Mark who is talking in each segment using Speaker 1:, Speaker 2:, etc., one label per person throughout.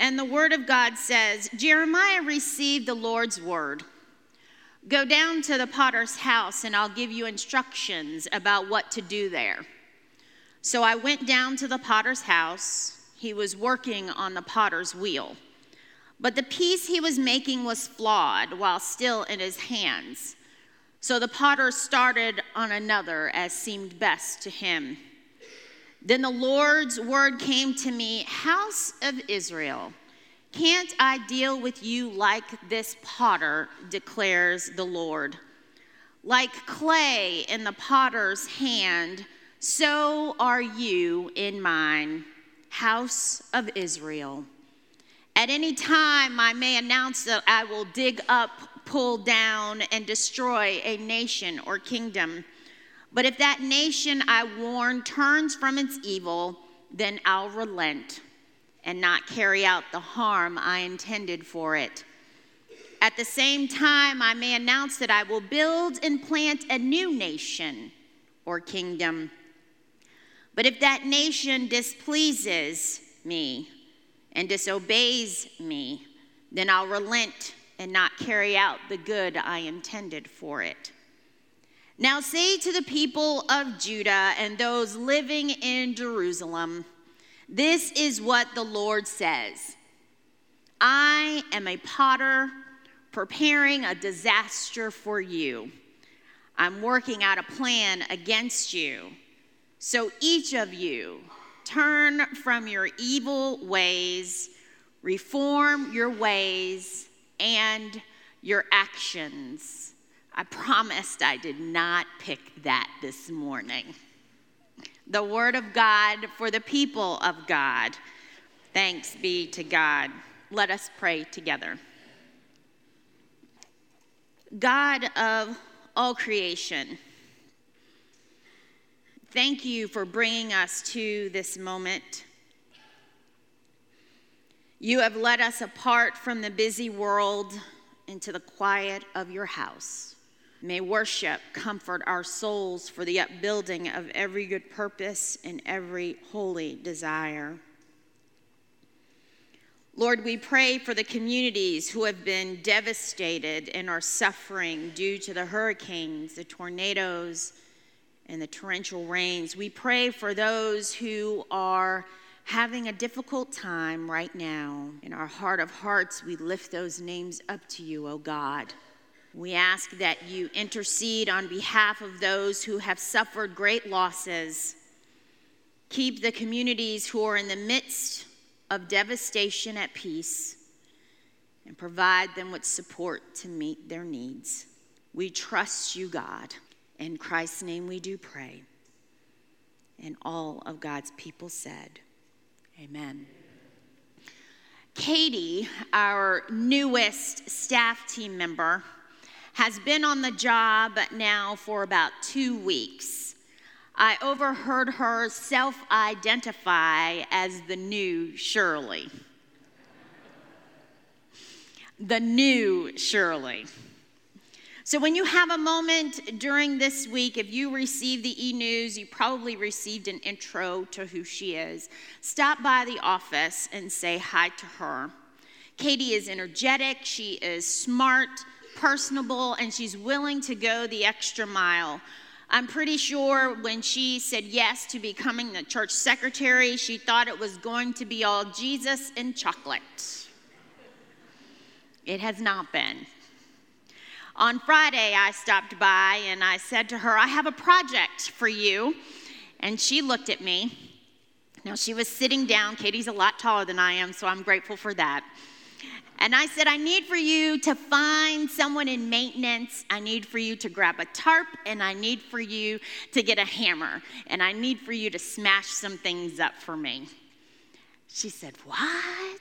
Speaker 1: And the word of God says, Jeremiah received the Lord's word. Go down to the potter's house, and I'll give you instructions about what to do there. So I went down to the potter's house. He was working on the potter's wheel. But the piece he was making was flawed while still in his hands. So the potter started on another as seemed best to him. Then the Lord's word came to me, House of Israel, can't I deal with you like this potter, declares the Lord. Like clay in the potter's hand, so are you in mine, House of Israel. At any time I may announce that I will dig up, pull down, and destroy a nation or kingdom. But if that nation I warn turns from its evil, then I'll relent and not carry out the harm I intended for it. At the same time, I may announce that I will build and plant a new nation or kingdom. But if that nation displeases me and disobeys me, then I'll relent and not carry out the good I intended for it. Now say to the people of Judah and those living in Jerusalem, this is what the Lord says. I am a potter preparing a disaster for you. I'm working out a plan against you. So each of you turn from your evil ways, reform your ways and your actions. I promised I did not pick that this morning. The word of God for the people of God. Thanks be to God. Let us pray together. God of all creation, thank you for bringing us to this moment. You have led us apart from the busy world into the quiet of your house. May worship comfort our souls for the upbuilding of every good purpose and every holy desire. Lord, we pray for the communities who have been devastated and are suffering due to the hurricanes, the tornadoes, and the torrential rains. We pray for those who are having a difficult time right now. In our heart of hearts, we lift those names up to you, O God. We ask that you intercede on behalf of those who have suffered great losses. Keep the communities who are in the midst of devastation at peace and provide them with support to meet their needs. We trust you, God. In Christ's name we do pray. And all of God's people said, amen. Katie, our newest staff team member, has been on the job now for about 2 weeks. I overheard her self-identify as the new Shirley. The new Shirley. So when you have a moment during this week, if you received the e-news, you probably received an intro to who she is. Stop by the office and say hi to her. Katie is energetic, she is smart, personable, and she's willing to go the extra mile. I'm pretty sure when she said yes to becoming the church secretary, she thought it was going to be all Jesus and chocolate. It has not been. On Friday, I stopped by and I said to her, I have a project for you. And she looked at me. Now, she was sitting down. Katie's a lot taller than I am, so I'm grateful for that. And I said, I need for you to find someone in maintenance. I need for you to grab a tarp, and I need for you to get a hammer. And I need for you to smash some things up for me. She said, what?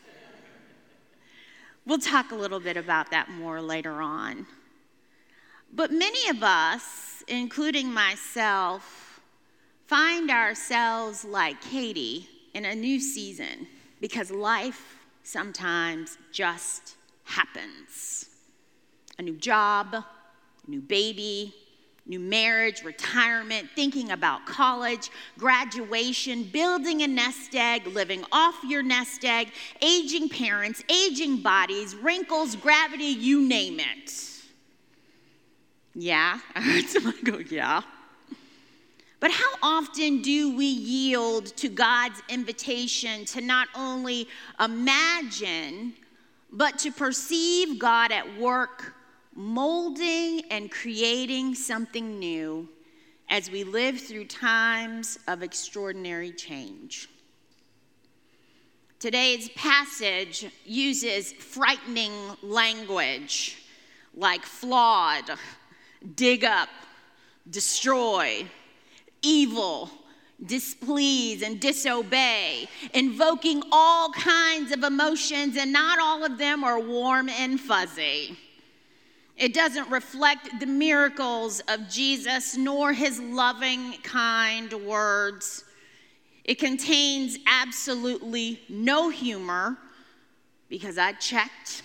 Speaker 1: We'll talk a little bit about that more later on. But many of us, including myself, find ourselves like Katie in a new season because life sometimes just happens. A new job, a new baby, new marriage, retirement, thinking about college, graduation, building a nest egg, living off your nest egg, aging parents, aging bodies, wrinkles, gravity, you name it. Yeah, I heard someone go, yeah. But how often do we yield to God's invitation to not only imagine, but to perceive God at work, molding and creating something new as we live through times of extraordinary change? Today's passage uses frightening language like flawed, dig up, destroy, evil, displease, and disobey, invoking all kinds of emotions, and not all of them are warm and fuzzy. It doesn't reflect the miracles of Jesus nor his loving, kind words. It contains absolutely no humor, because I checked.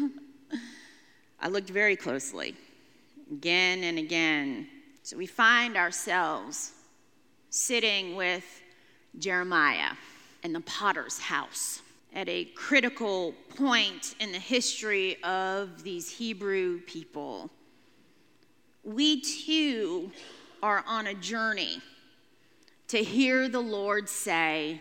Speaker 1: I looked very closely, again and again. So we find ourselves sitting with Jeremiah in the potter's house at a critical point in the history of these Hebrew people. We too are on a journey to hear the Lord say,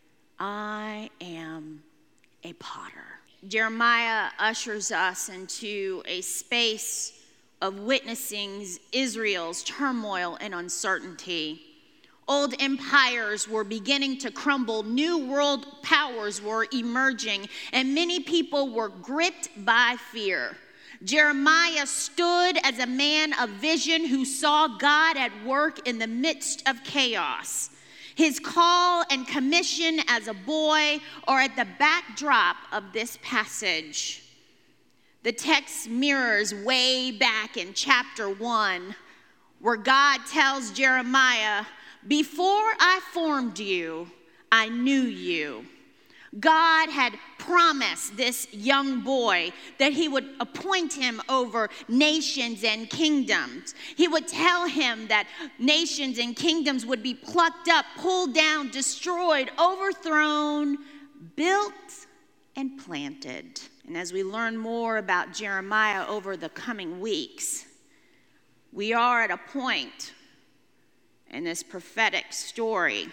Speaker 1: I am a potter. Jeremiah ushers us into a space of witnessing Israel's turmoil and uncertainty. Old empires were beginning to crumble, new world powers were emerging, and many people were gripped by fear. Jeremiah stood as a man of vision who saw God at work in the midst of chaos. His call and commission as a boy are at the backdrop of this passage. The text mirrors way back in chapter 1, where God tells Jeremiah, before I formed you, I knew you. God had promised this young boy that he would appoint him over nations and kingdoms. He would tell him that nations and kingdoms would be plucked up, pulled down, destroyed, overthrown, built, and planted. And as we learn more about Jeremiah over the coming weeks, we are at a point in this prophetic story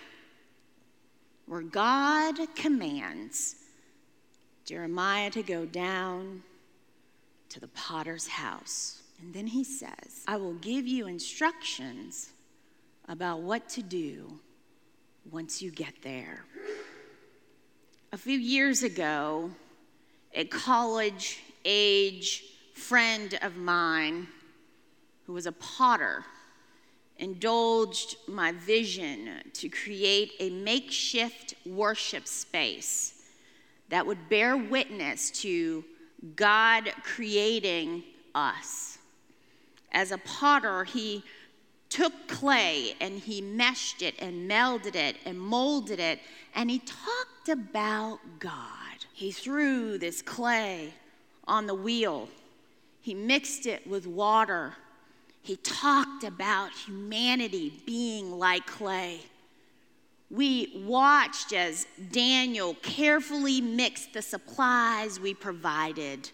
Speaker 1: where God commands Jeremiah to go down to the potter's house. And then he says, I will give you instructions about what to do once you get there. A few years ago, a college-age friend of mine who was a potter indulged my vision to create a makeshift worship space that would bear witness to God creating us. As a potter, he took clay and he meshed it and melded it and molded it, and he talked about God. He threw this clay on the wheel. He mixed it with water. He talked about humanity being like clay. We watched as Daniel carefully mixed the supplies we provided.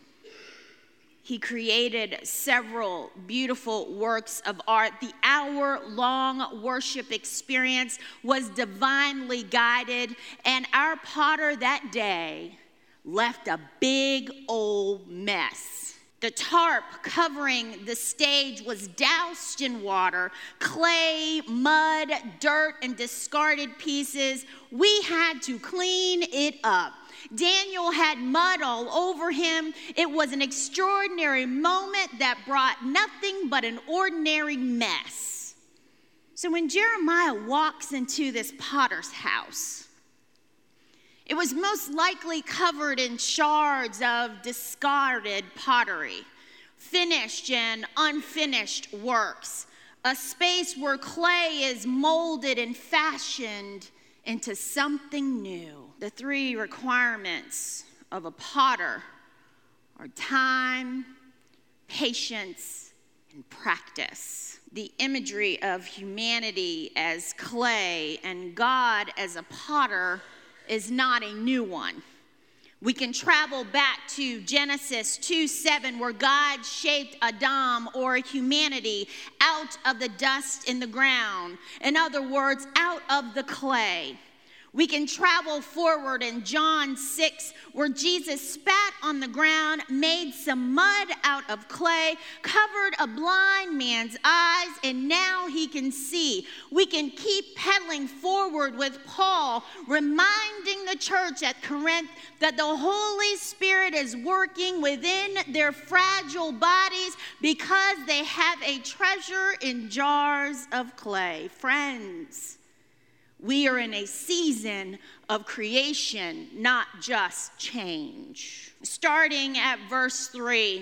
Speaker 1: He created several beautiful works of art. The hour-long worship experience was divinely guided, and our potter that day left a big old mess. The tarp covering the stage was doused in water, clay, mud, dirt, and discarded pieces. We had to clean it up. Daniel had mud all over him. It was an extraordinary moment that brought nothing but an ordinary mess. So when Jeremiah walks into this potter's house, it was most likely covered in shards of discarded pottery, finished and unfinished works, a space where clay is molded and fashioned into something new. The three requirements of a potter are time, patience, and practice. The imagery of humanity as clay and God as a potter is not a new one. We can travel back to Genesis 2:7, where God shaped Adam, or humanity, out of the dust in the ground. In other words, out of the clay. We can travel forward in John 6, where Jesus spat on the ground, made some mud out of clay, covered a blind man's eyes, and now he can see. We can keep pedaling forward with Paul, reminding the church at Corinth that the Holy Spirit is working within their fragile bodies because they have a treasure in jars of clay. Friends, we are in a season of creation, not just change. Starting at verse 3,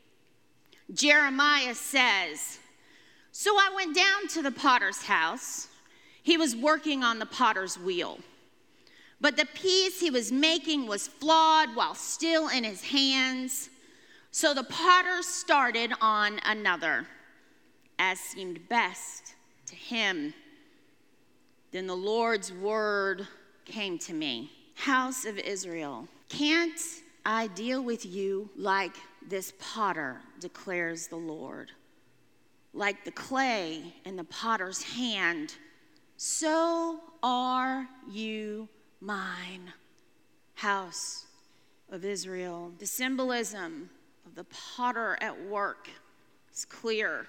Speaker 1: Jeremiah says, "So I went down to the potter's house. He was working on the potter's wheel. But the piece he was making was flawed while still in his hands. So the potter started on another, as seemed best to him. Then the Lord's word came to me. House of Israel, can't I deal with you like this potter, declares the Lord? Like the clay in the potter's hand, so are you mine, house of Israel." The symbolism of the potter at work is clear.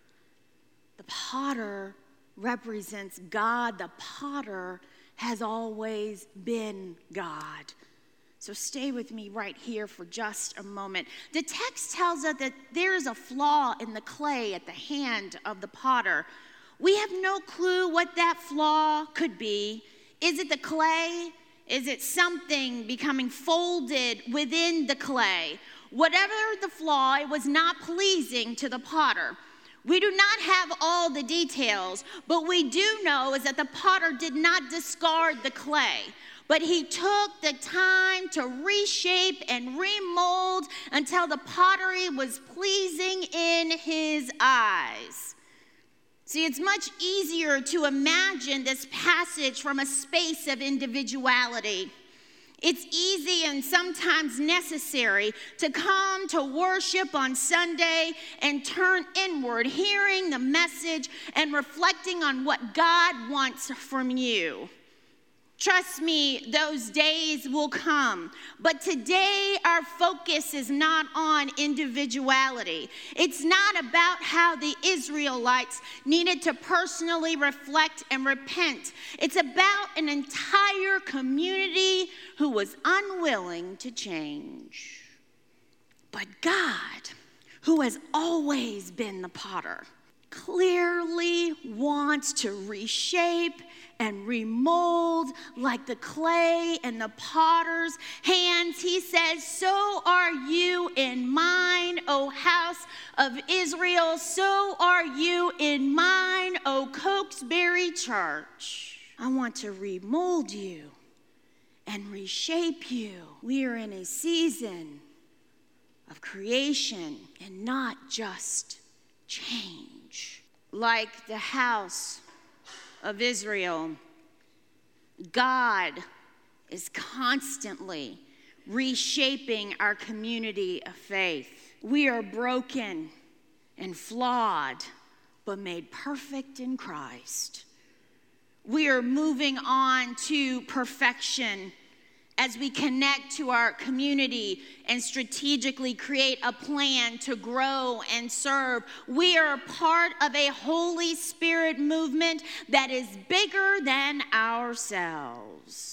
Speaker 1: The potter represents God. The potter has always been God. So stay with me right here for just a moment. The text tells us that there is a flaw in the clay at the hand of the potter. We have no clue what that flaw could be. Is it the clay? Is it something becoming folded within the clay? Whatever the flaw, it was not pleasing to the potter. We do not have all the details, but we do know is that the potter did not discard the clay, but he took the time to reshape and remold until the pottery was pleasing in his eyes. See, it's much easier to imagine this passage from a space of individuality. It's easy and sometimes necessary to come to worship on Sunday and turn inward, hearing the message and reflecting on what God wants from you. Trust me, those days will come. But today, our focus is not on individuality. It's not about how the Israelites needed to personally reflect and repent. It's about an entire community who was unwilling to change. But God, who has always been the potter, clearly wants to reshape and remold like the clay in the potter's hands. He says, so are you in mine, O house of Israel. So are you in mine, O Cokesbury Church. I want to remold you and reshape you. We are in a season of creation and not just change. Like the house of Israel, God is constantly reshaping our community of faith. We are broken and flawed, but made perfect in Christ. We are moving on to perfection as we connect to our community and strategically create a plan to grow and serve. We are part of a Holy Spirit movement that is bigger than ourselves.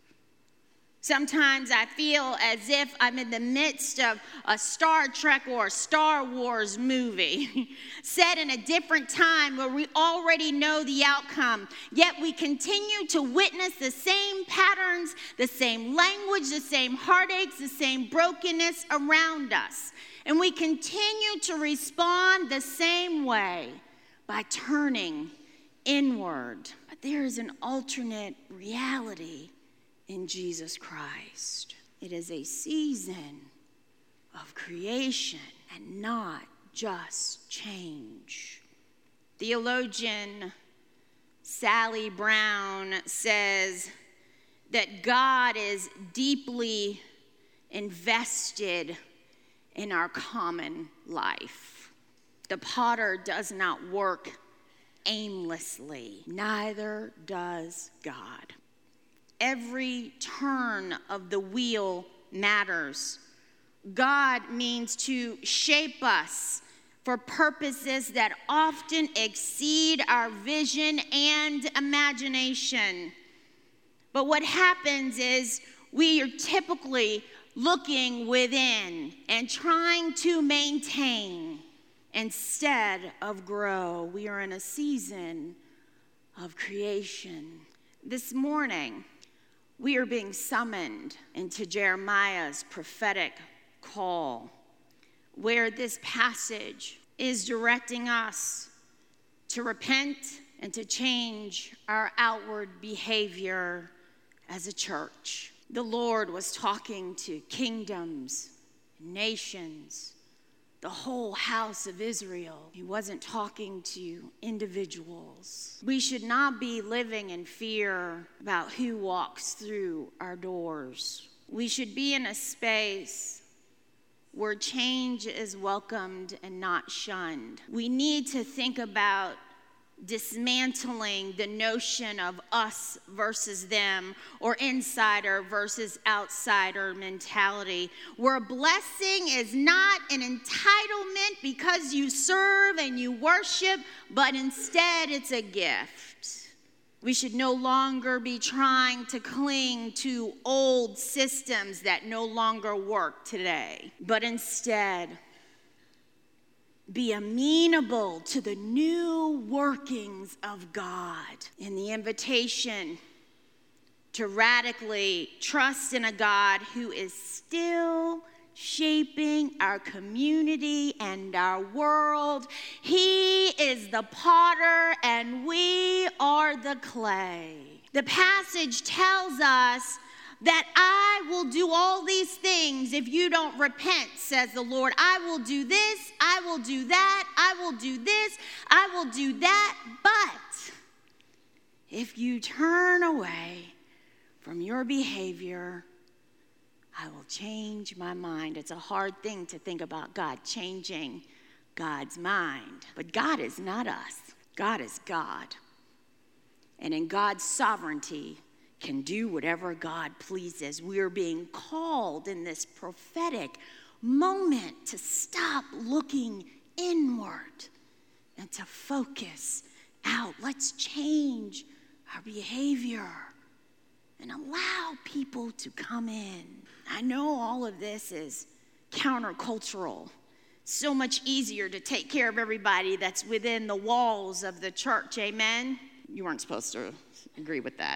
Speaker 1: Sometimes I feel as if I'm in the midst of a Star Trek or a Star Wars movie set in a different time where we already know the outcome, yet we continue to witness the same patterns, the same language, the same heartaches, the same brokenness around us. And we continue to respond the same way by turning inward. But there is an alternate reality in Jesus Christ. It is a season of creation and not just change. Theologian Sally Brown says that God is deeply invested in our common life. The potter does not work aimlessly, neither does God. Every turn of the wheel matters. God means to shape us for purposes that often exceed our vision and imagination. But what happens is we are typically looking within and trying to maintain instead of grow. We are in a season of creation. This morning, we are being summoned into Jeremiah's prophetic call, where this passage is directing us to repent and to change our outward behavior as a church. The Lord was talking to kingdoms, nations, the whole house of Israel. He wasn't talking to individuals. We should not be living in fear about who walks through our doors. We should be in a space where change is welcomed and not shunned. We need to think about dismantling the notion of us versus them, or insider versus outsider mentality, where blessing is not an entitlement because you serve and you worship, but instead it's a gift. We should no longer be trying to cling to old systems that no longer work today, but instead be amenable to the new workings of God. In the invitation to radically trust in a God who is still shaping our community and our world. He is the potter and we are the clay. The passage tells us that I will do all these things if you don't repent, says the Lord. I will do this, I will do that, I will do this, I will do that. But if you turn away from your behavior, I will change my mind. It's a hard thing to think about God changing God's mind. But God is not us. God is God. And in God's sovereignty, can do whatever God pleases. We are being called in this prophetic moment to stop looking inward and to focus out. Let's change our behavior and allow people to come in. I know all of this is countercultural. So much easier to take care of everybody that's within the walls of the church. Amen? You weren't supposed to agree with that.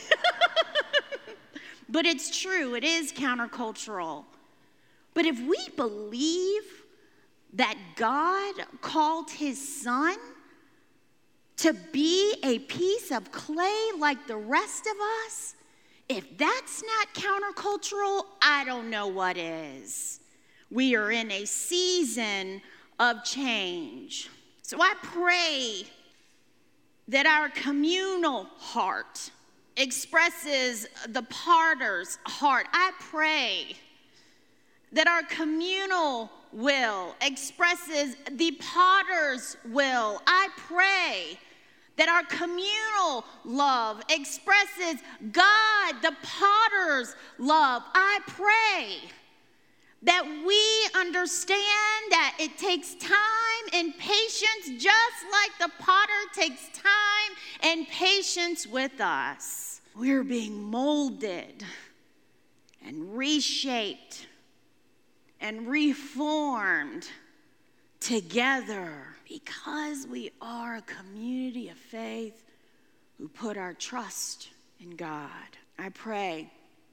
Speaker 1: But it's true. It is countercultural. But if we believe that God called his son to be a piece of clay like the rest of us, if that's not countercultural, I don't know what is. We are in a season of change. So I pray that our communal heart expresses the potter's heart. I pray that our communal will expresses the potter's will. I pray that our communal love expresses God, the potter's love. I pray that we understand that it takes time and patience, just like the potter takes time and patience with us. We're being molded and reshaped and reformed together because we are a community of faith who put our trust in God. I pray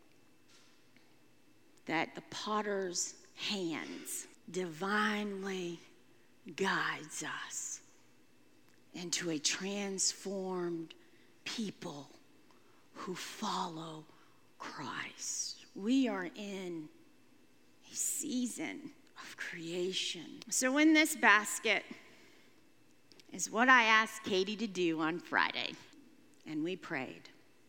Speaker 1: that the potter's hands divinely guides us into a transformed people who follow Christ. We are in a season of creation. So in this basket is what I asked Katie to do on Friday, and we prayed.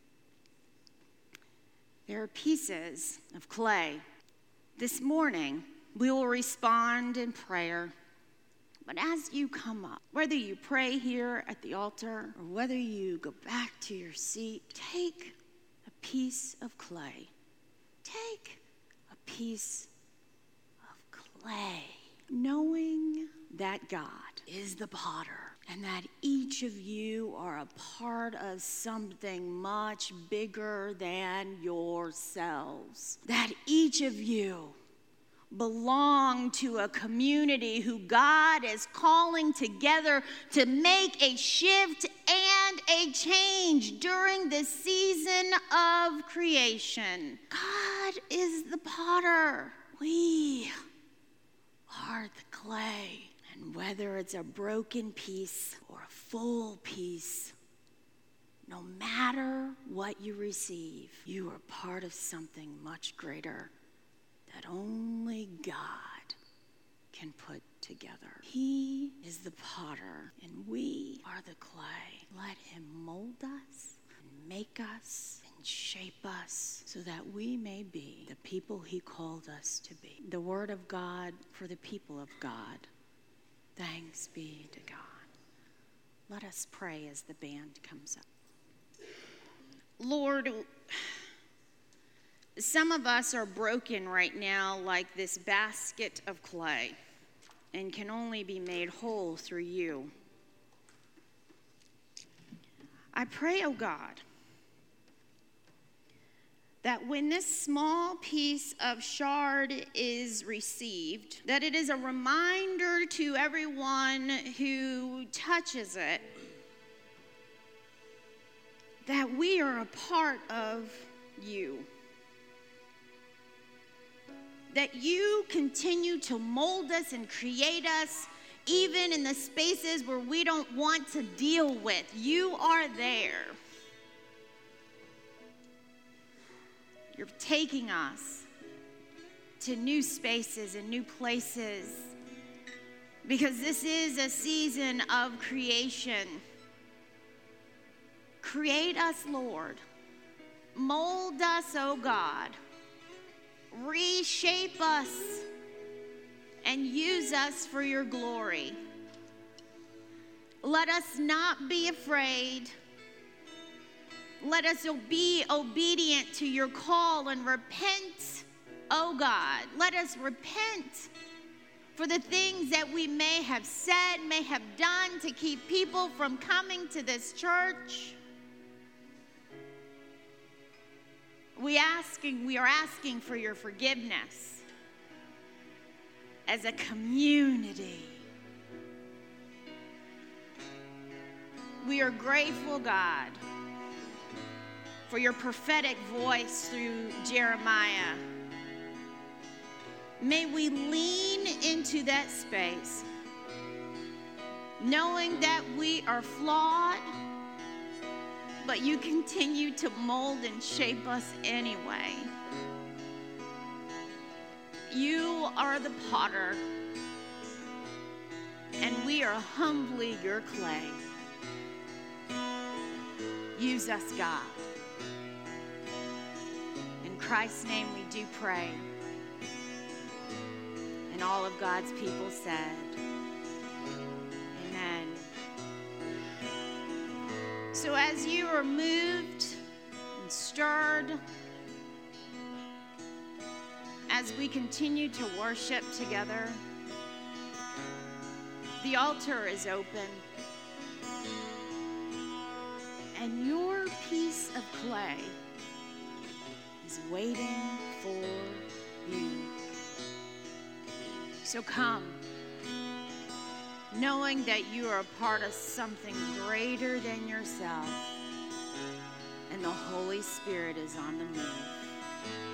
Speaker 1: There are pieces of clay. This morning, we will respond in prayer. But as you come up, whether you pray here at the altar or whether you go back to your seat, take a piece of clay. Take a piece of clay, knowing that God is the potter and that each of you are a part of something much bigger than yourselves. That each of you belong to a community who God is calling together to make a shift and a change during this season of creation. God is the potter. We are the clay. And whether it's a broken piece or a full piece, no matter what you receive, you are part of something much greater that only God can put together. He is the potter, and we are the clay. Let him mold us and make us and shape us so that we may be the people he called us to be. The word of God for the people of God. Thanks be to God. Let us pray as the band comes up. Lord, some of us are broken right now like this basket of clay and can only be made whole through you. I pray, oh God, that when this small piece of shard is received, that it is a reminder to everyone who touches it that we are a part of you. That you continue to mold us and create us even in the spaces where we don't want to deal with. You are there. You're taking us to new spaces and new places because this is a season of creation. Create us, Lord. Mold us, oh God. Reshape us and use us for your glory. Let us not be afraid. Let us be obedient to your call and repent, oh God. Let us repent for the things that we may have said, may have done to keep people from coming to this church. We are asking for your forgiveness as a community. We are grateful, God, for your prophetic voice through Jeremiah. May we lean into that space, knowing that we are flawed, but you continue to mold and shape us anyway. You are the potter, and we are humbly your clay. Use us, God. In Christ's name we do pray. And all of God's people said, amen. So as you are moved and stirred, as we continue to worship together, the altar is open. And your piece of clay is waiting for you. So come, knowing that you are a part of something greater than yourself, and the Holy Spirit is on the move.